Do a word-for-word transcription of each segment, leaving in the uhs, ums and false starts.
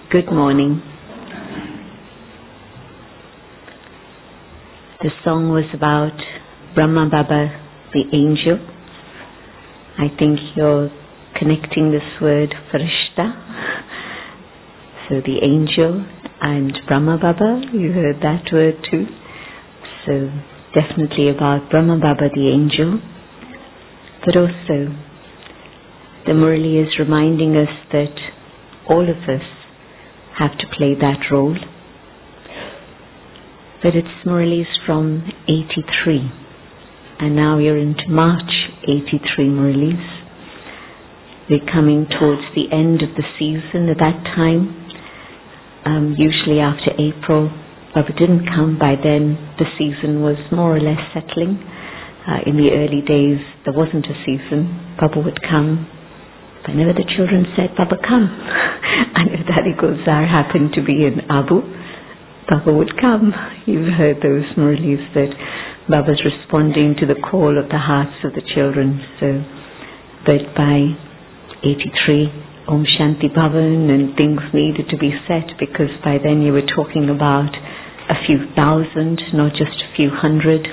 Good morning. The song was about Brahma Baba, the angel. I think you're connecting this word Farishta. So the angel and Brahma Baba, you heard that word too. So definitely about Brahma Baba, the angel. But also the Murli is reminding us that all of us have to play that role. But it's Murli's from eighty-three, and now we're into March eighty-three Murlis. We're coming towards the end of the season at that time. Um, usually after April, Baba didn't come. By then the season was more or less settling. Uh, in the early days there wasn't a season. Baba would come. Whenever the children said, Baba come, and if Daddy Gulzar happened to be in Abu, Baba would come. You've heard those Murlis that Baba's responding to the call of the hearts of the children. So, but by eighty-three, Om Shanti Bhavan, and things needed to be set, because by then you were talking about a few thousand, not just a few hundred.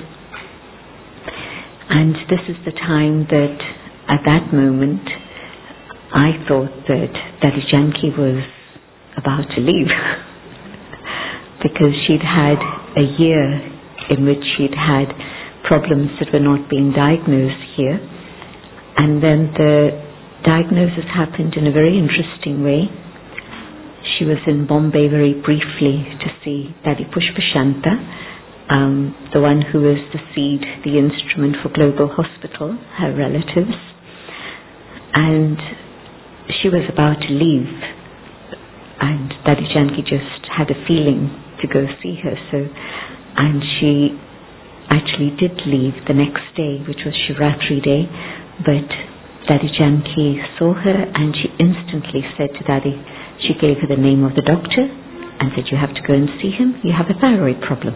And this is the time that, at that moment, I thought that Dadi Janki was about to leave because she'd had a year in which she'd had problems that were not being diagnosed here, and then the diagnosis happened in a very interesting way. She was in Bombay very briefly to see Dadi Pushpashanta, um, the one who was the seed, the instrument for Global Hospital, her relatives, and she was about to leave, and Dadi Janki just had a feeling to go see her. So, and she actually did leave the next day, which was Shivratri day, but Dadi Janki saw her and she instantly said to Dadi, she gave her the name of the doctor and said, you have to go and see him, you have a thyroid problem.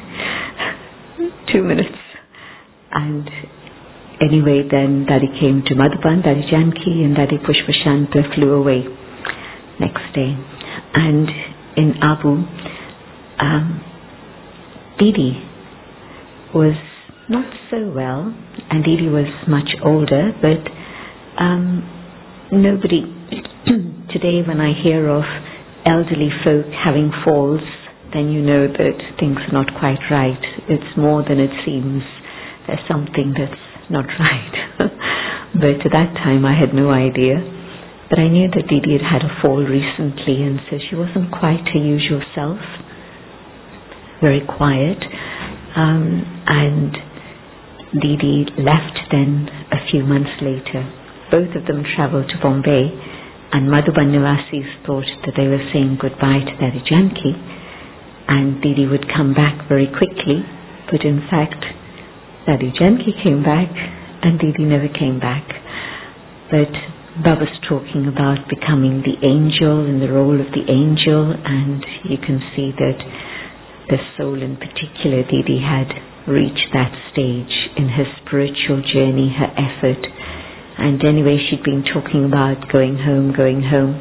Two minutes. And anyway, then Dadi came to Madhuban, Dadi Janki, and Dadi Pushpashanta flew away next day. And in Abu, um, Didi was not so well, and Didi was much older, but um, nobody, today when I hear of elderly folk having falls, then you know that things are not quite right. It's more than it seems. There's something that's not right. But at that time I had no idea. But I knew that Didi had had a fall recently, and so she wasn't quite her usual self. Very quiet. Um, and Didi left then a few months later. Both of them travelled to Bombay, and Madhuban Nivasis thought that they were saying goodbye to Dadi Janki, and Didi would come back very quickly. But in fact, Dadi Janki came back and Didi never came back. But Baba's talking about becoming the angel and the role of the angel, and you can see that the soul in particular, Didi had reached that stage in her spiritual journey, her effort. And anyway, she'd been talking about going home, going home.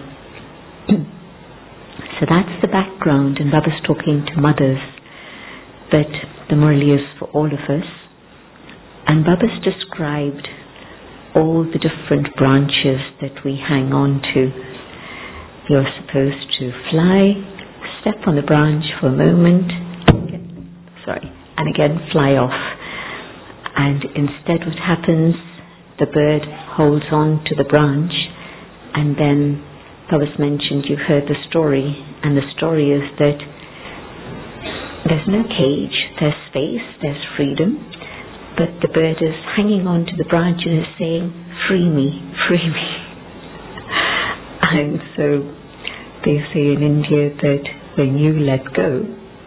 So that's the background, and Baba's talking to mothers, but the Murli is for all of us. And Baba's described all the different branches that we hang on to. You're supposed to fly, step on the branch for a moment, sorry, and again fly off. And instead what happens, the bird holds on to the branch, and then Baba's mentioned, you've heard the story, and the story is that there's no cage, there's space, there's freedom, but the bird is hanging on to the branch and is saying, free me, free me. And so they say in India that when you let go,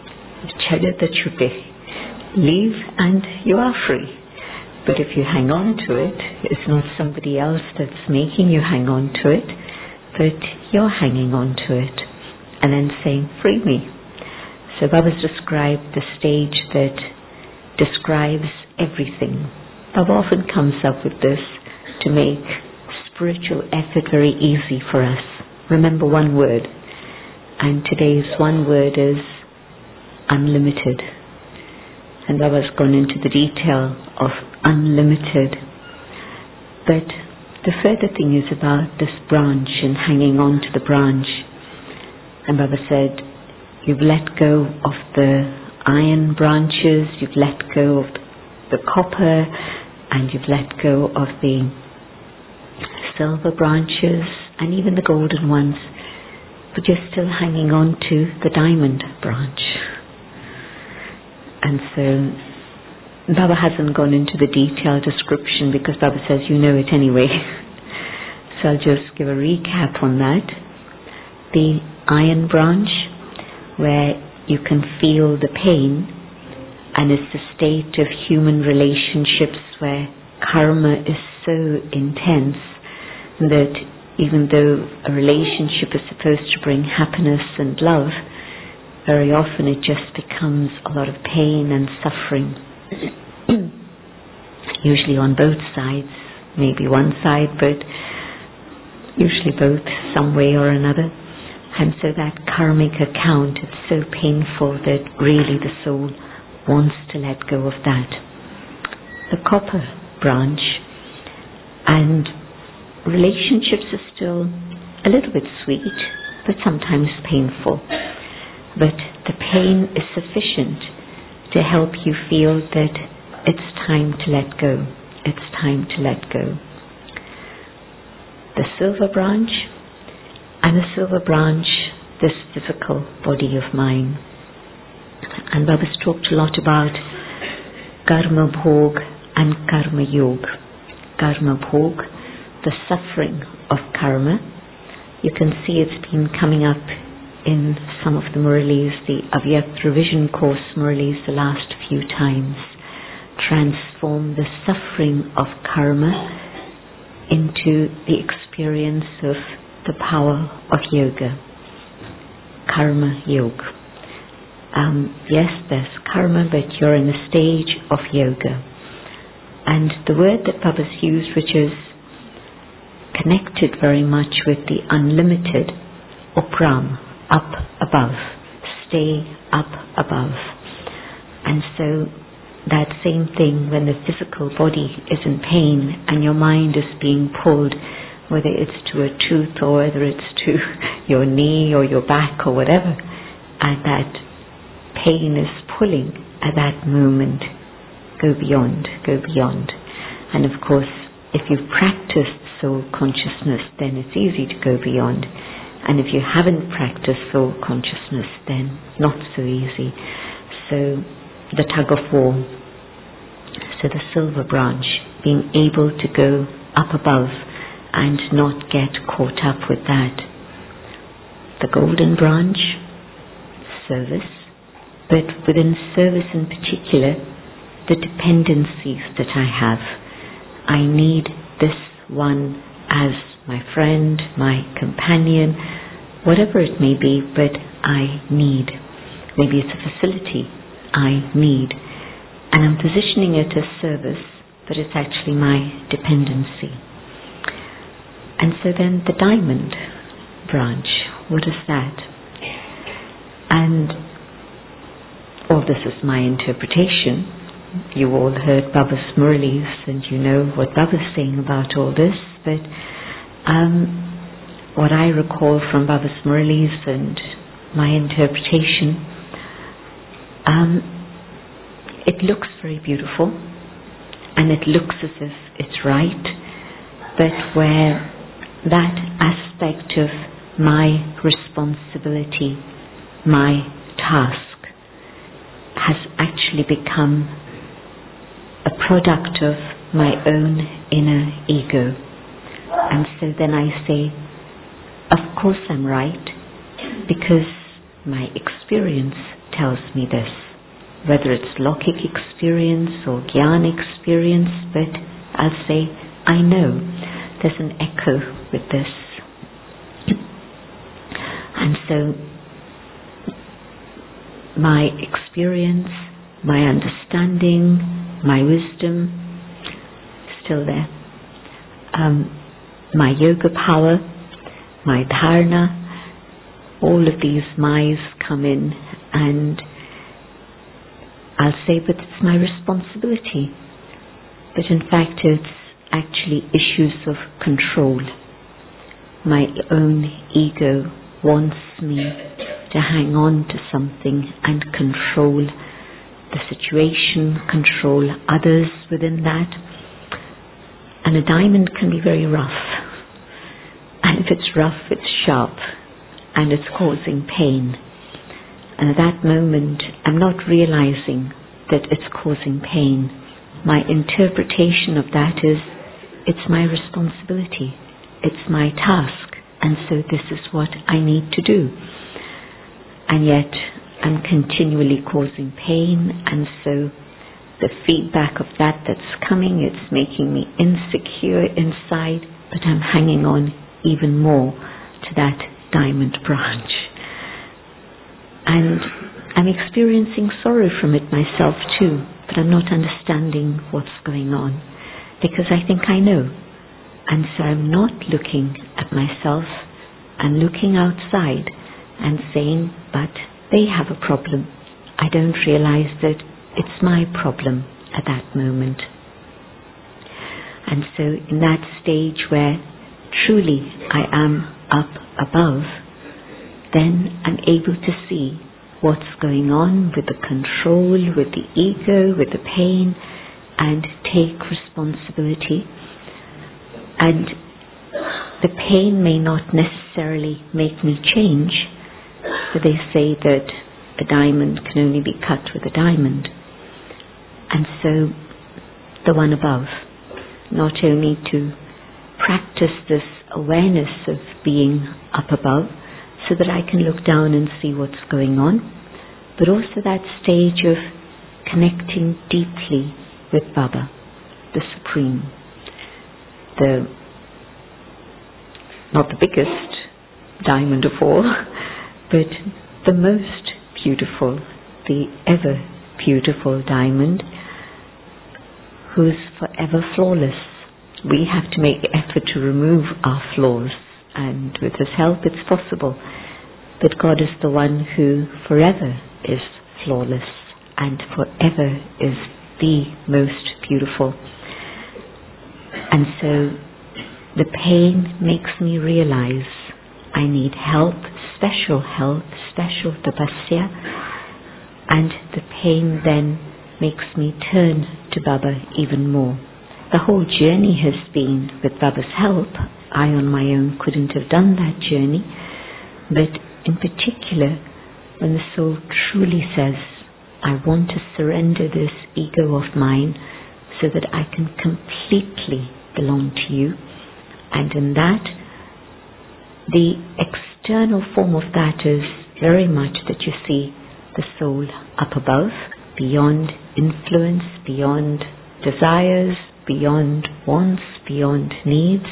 leave and you are free. But if you hang on to it, it's not somebody else that's making you hang on to it, but you're hanging on to it and then saying, free me. So Baba's described the stage that describes everything. Baba often comes up with this to make spiritual effort very easy for us. Remember one word, and today's one word is unlimited. And Baba's gone into the detail of unlimited. But the further thing is about this branch and hanging on to the branch. And Baba said, you've let go of the iron branches, you've let go of the copper, and you've let go of the silver branches, and even the golden ones, but you're still hanging on to the diamond branch. And so Baba hasn't gone into the detailed description because Baba says you know it anyway. So I'll just give a recap on that. The iron branch, where you can feel the pain, and it's the state of human relationships where karma is so intense that even though a relationship is supposed to bring happiness and love, very often it just becomes a lot of pain and suffering. Usually on both sides, maybe one side, but usually both, some way or another. And so that karmic account is so painful that really the soul wants to let go of that. The copper branch, and relationships are still a little bit sweet, but sometimes painful. But the pain is sufficient to help you feel that it's time to let go. It's time to let go. The silver branch, and the silver branch, this physical body of mine. And Baba's talked a lot about Karma Bhog and Karma Yoga. Karma Bhog, the suffering of karma. You can see it's been coming up in some of the Muralis, the Avyakt Revision Course Muralis, the last few times. Transform the suffering of karma into the experience of the power of yoga. Karma Yoga. Um, yes, there's karma, but you're in a stage of yoga. And the word that Baba's used, which is connected very much with the unlimited, upram, up above, stay up above. And so that same thing, when the physical body is in pain and your mind is being pulled, whether it's to a tooth or whether it's to your knee or your back or whatever, and that pain is pulling at that moment, go beyond, go beyond. And of course, if you've practiced soul consciousness, then it's easy to go beyond. And if you haven't practiced soul consciousness, then not so easy. So the tug of war. So the silver branch, being able to go up above and not get caught up with that. The golden branch, service, but within service in particular, the dependencies that I have. I need this one as my friend, my companion, whatever it may be, but I need. Maybe it's a facility I need. And I'm positioning it as service, but it's actually my dependency. And so then the diamond branch, what is that? And all this is my interpretation. You all heard Baba's Muralis and you know what Baba's saying about all this, but um, what I recall from Baba's Muralis and my interpretation, um, it looks very beautiful and it looks as if it's right, but where that aspect of my responsibility, my task, has actually become a product of my own inner ego. And so then I say, of course I'm right, because my experience tells me this. Whether it's Lokik experience or Gyan experience, but I'll say, I know there's an echo with this. And so my experience, my understanding, my wisdom, still there. Um, my yoga power, my dharana, all of these Mayas come in, and I'll say, but it's my responsibility. But in fact, it's actually issues of control. My own ego wants me to hang on to something and control the situation, control others within that. And a diamond can be very rough. And if it's rough, it's sharp, and it's causing pain. And at that moment, I'm not realizing that it's causing pain. My interpretation of that is, it's my responsibility. It's my task. And so this is what I need to do. And yet, I'm continually causing pain, and so the feedback of that that's coming, it's making me insecure inside, but I'm hanging on even more to that diamond branch. And I'm experiencing sorrow from it myself too, but I'm not understanding what's going on, because I think I know. And so I'm not looking at myself, I'm looking outside and saying, but they have a problem. I don't realize that it's my problem at that moment. And so in that stage where truly I am up above, then I'm able to see what's going on with the control, with the ego, with the pain, and take responsibility. And the pain may not necessarily make me change, but they say that a diamond can only be cut with a diamond. And so the one above, not only to practice this awareness of being up above so that I can look down and see what's going on, but also that stage of connecting deeply with Baba, the Supreme, the not the biggest diamond of all, but the most beautiful, the ever beautiful diamond, who's forever flawless. We have to make the effort to remove our flaws, and with His help it's possible. But God is the one who forever is flawless and forever is the most beautiful. And so the pain makes me realize I need help, special help, special tapasya, and the pain then makes me turn to Baba even more. The whole journey has been with Baba's help. I on my own couldn't have done that journey, but in particular when the soul truly says, I want to surrender this ego of mine so that I can completely belong to you, and in that the external form of that is very much that you see the soul up above, beyond influence, beyond desires, beyond wants, beyond needs.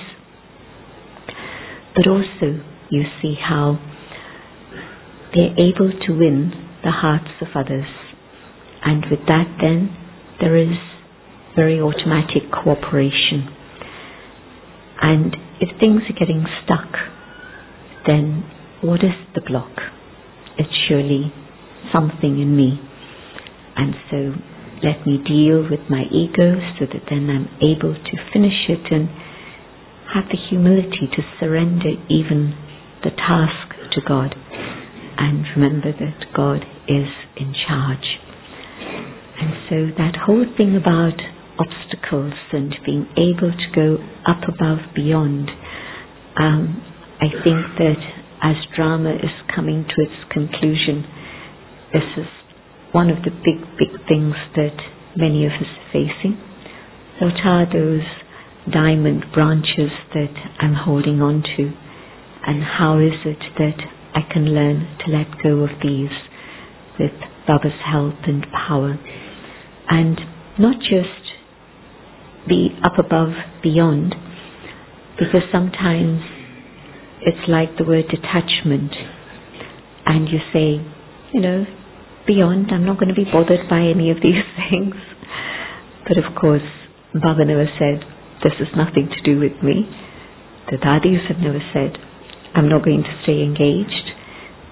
But also you see how they're able to win the hearts of others. And with that then there is very automatic cooperation. And if things are getting stuck, then what is the block? It's surely something in me. And so let me deal with my ego so that then I'm able to finish it and have the humility to surrender even the task to God, and remember that God is in charge. And so that whole thing about obstacles and being able to go up above, beyond, um, I think that as drama is coming to its conclusion, this is one of the big, big things that many of us are facing. What are those diamond branches that I'm holding on to, and how is it that I can learn to let go of these with Baba's help and power, and not just be up above, beyond, because sometimes it's like the word detachment, and you say, you know, beyond, I'm not going to be bothered by any of these things. But of course, Baba never said, this has nothing to do with me. The Dadis have never said, I'm not going to stay engaged.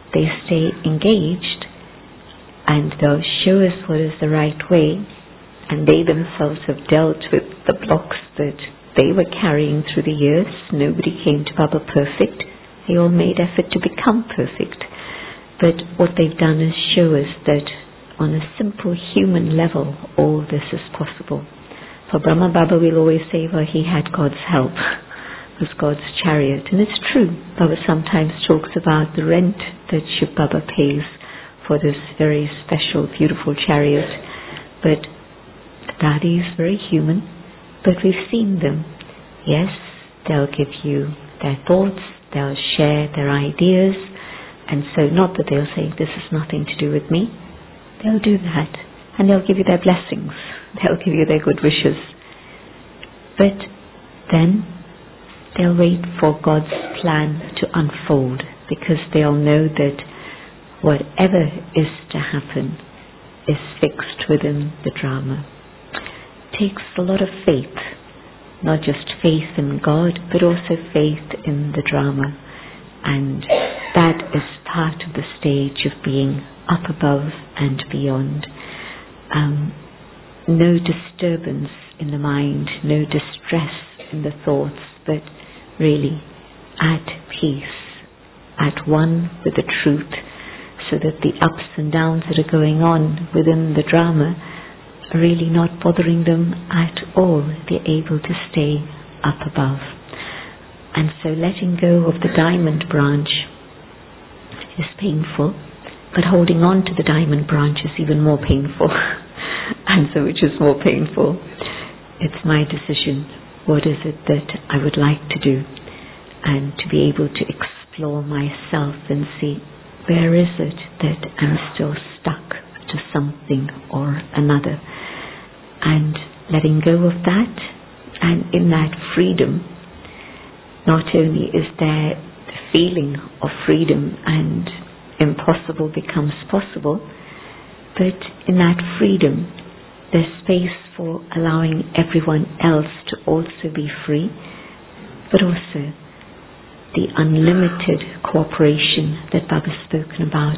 they stay engaged and they'll show us what is the right way, and they themselves have dealt with the blocks that they were carrying through the years. Nobody came to Baba perfect. They all made effort to become perfect. But what they've done is show us that on a simple human level, all this is possible. For Brahma Baba, we'll always say, well, he had God's help. It was God's chariot. And it's true. Baba sometimes talks about the rent that Shiv Baba pays for this very special, beautiful chariot. But the Dadi is very human. But we've seen them. Yes, they'll give you their thoughts. They'll share their ideas. And so not that they'll say, this has nothing to do with me. They'll do that. And they'll give you their blessings. They'll give you their good wishes. But then they'll wait for God's plan to unfold, because they'll know that whatever is to happen is fixed within the drama. It takes a lot of faith, not just faith in God, but also faith in the drama. And that is part of the stage of being up above and beyond. Um, no disturbance in the mind, no distress in the thoughts, but really at peace, at one with the truth, so that the ups and downs that are going on within the drama are really not bothering them at all. They're able to stay up above. And so letting go of the diamond branch is painful, but holding on to the diamond branch is even more painful. And so which is more painful? It's my decision. What is it that I would like to do? And to be able to explore myself and see, where is it that I'm still stuck to something or another? And letting go of that, and in that freedom, not only is there the feeling of freedom and impossible becomes possible, but in that freedom there's space for allowing everyone else to also be free, but also the unlimited cooperation that Baba's spoken about.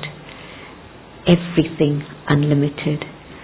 Everything unlimited.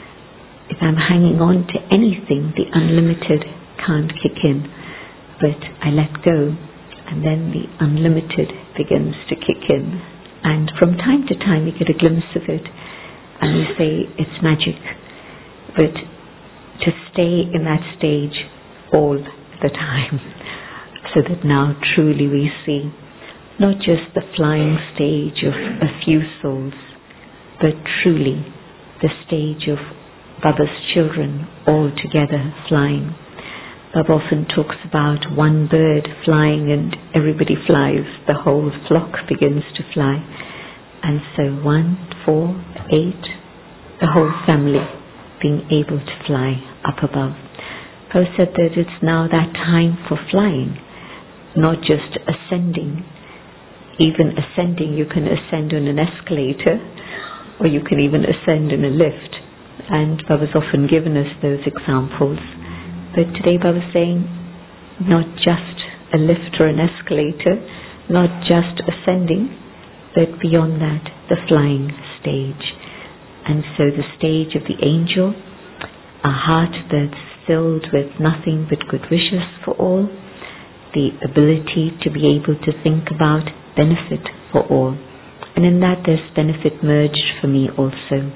If I'm hanging on to anything, the unlimited can't kick in, but I let go, and then the unlimited begins to kick in. And from time to time you get a glimpse of it, and you say it's magic. But to stay in that stage all the time, so that now truly we see not just the flying stage of a few souls, but truly the stage of Baba's children all together flying. Baba often talks about one bird flying and everybody flies, the whole flock begins to fly. And so one, four, eight, the whole family being able to fly up above. Baba said that it's now that time for flying, not just ascending. Even ascending, you can ascend on an escalator, or you can even ascend in a lift. And Baba's often given us those examples. But today Baba's saying, not just a lift or an escalator, not just ascending, but beyond that, the flying stage. And so the stage of the angel, a heart that's filled with nothing but good wishes for all, the ability to be able to think about benefit for all. And in that there's benefit merged for me also.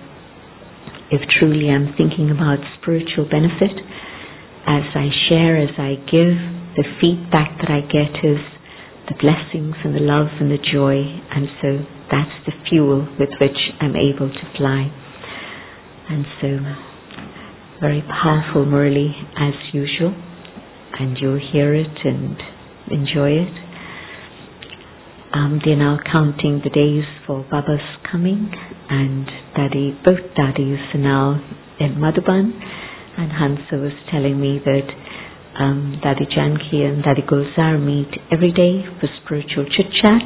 If truly I'm thinking about spiritual benefit, as I share, as I give, the feedback that I get is the blessings and the love and the joy, and so that's the fuel with which I'm able to fly. And so, very powerful Murli as usual, and you'll hear it and enjoy it. Um, they're now counting the days for Baba's coming, and Daddy, both Daddies are now in Madhuban, and Hansa was telling me that um, Daddy Janki and Daddy Gulzar meet every day for spiritual chit-chat.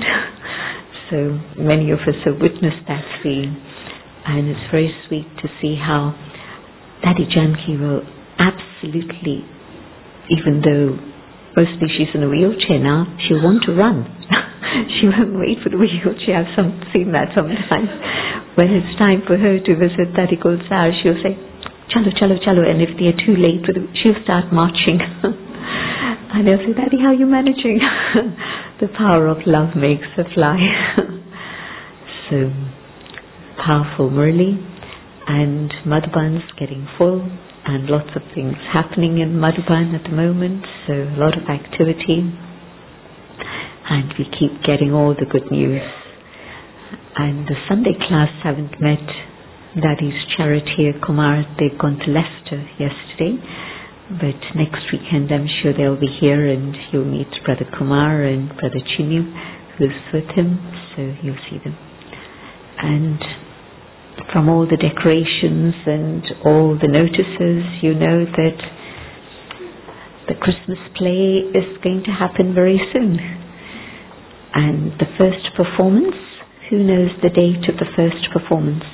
So many of us have witnessed that scene, and it's very sweet to see how Daddy Janki will absolutely, even though mostly she's in a wheelchair now, she'll want to run. She won't wait for the wheelchair. I've some, seen that sometimes. When it's time for her to visit Daddy Gulzar, she'll say, chalo, chalo, chalo. And if they're too late, for the, she'll start marching. And they'll say, Daddy, how are you managing? The power of love makes her fly. So, powerful Murli. And Madhuban's getting full. And lots of things happening in Madhuban at the moment. So, a lot of activity. And we keep getting all the good news. And the Sunday class haven't met Daddy's charity Kumar. They've gone to Leicester yesterday. But next weekend I'm sure they'll be here and you'll meet Brother Kumar and Brother Chinu who's with him. So you'll see them. And from all the decorations and all the notices, you know that the Christmas play is going to happen very soon. And the first performance, who knows the date of the first performance?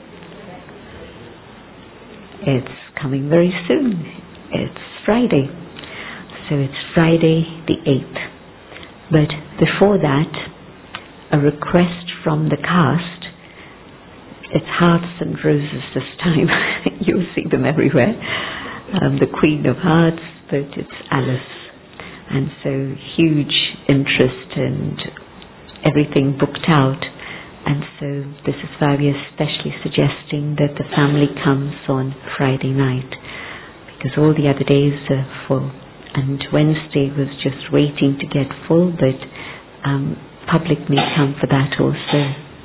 It's coming very soon. It's Friday. So it's Friday the eighth. But before that, a request from the cast. It's hearts and roses this time. You'll see them everywhere. Um, the Queen of Hearts, but it's Alice. And so huge interest and everything booked out. And so this is why we are especially suggesting that the family comes on Friday night, because all the other days are full. And Wednesday was just waiting to get full, but um, public may come for that also.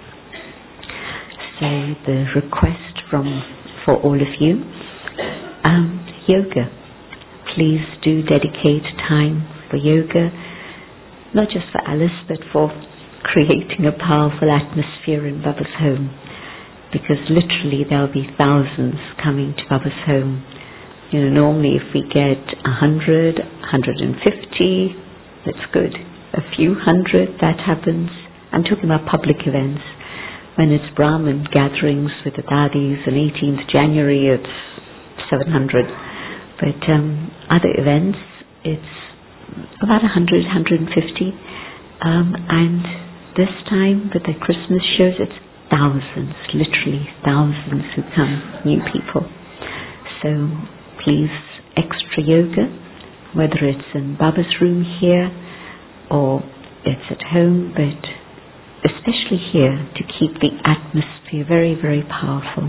So the request from for all of you, um, yoga. Please do dedicate time for yoga, not just for Alice, but for creating a powerful atmosphere in Baba's home, because literally there'll be thousands coming to Baba's home. You know, normally if we get a hundred, a hundred and fifty, that's good. A few hundred, that happens. I'm talking about public events. When it's Brahmin gatherings with the Dadis on eighteenth January, it's seven hundred. But um, other events, it's about a hundred, a hundred and fifty. Um, and this time with the Christmas shows, it's thousands, literally thousands who come, new people. So please, extra yoga, whether it's in Baba's room here or it's at home, but especially here to keep the atmosphere very, very powerful.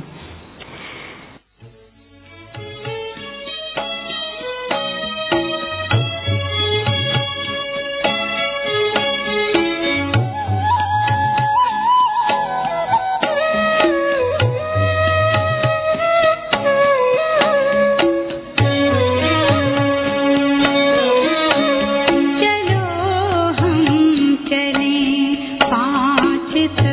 Chalo hum chale paanch